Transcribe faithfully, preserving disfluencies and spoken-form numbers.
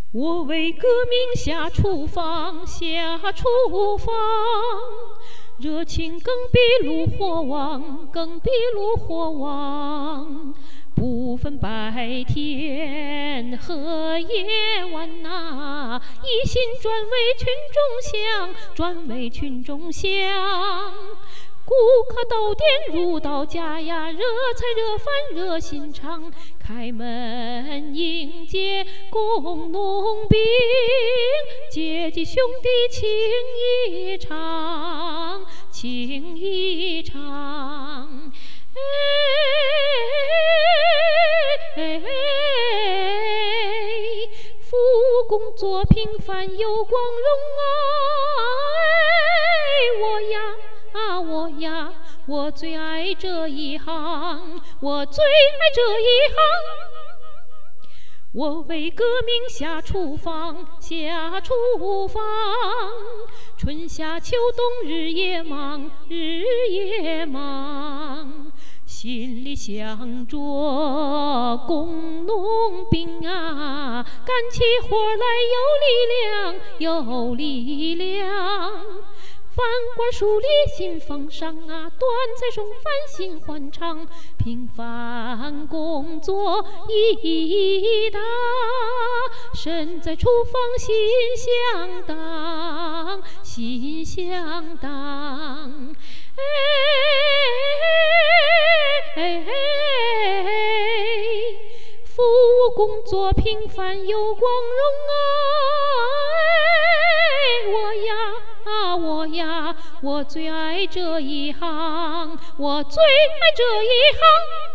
我为革命下厨房，下厨房，热情更比炉火旺，更比炉火旺。不分白天和夜晚呐、啊，一心专为群众想，专为群众想。顾客到店如到家呀，热菜热饭热心肠，开门迎接工农兵，阶级兄弟情一场，情一场。哎，复工作平凡有光荣啊！哎，我呀啊我呀，我最爱这一行，我最爱这一行。我为革命下厨房，下厨房，春夏秋冬日夜忙，日夜忙。心里想着工农兵啊，干起活来有力量，有力量。饭馆树立新风尚啊，端菜送饭新欢唱，平凡工作意义大，身在厨房心相当，心相当。哎哎哎，服务工作平凡有光荣啊！哎，我呀啊我呀，我最爱这一行，我最爱这一行。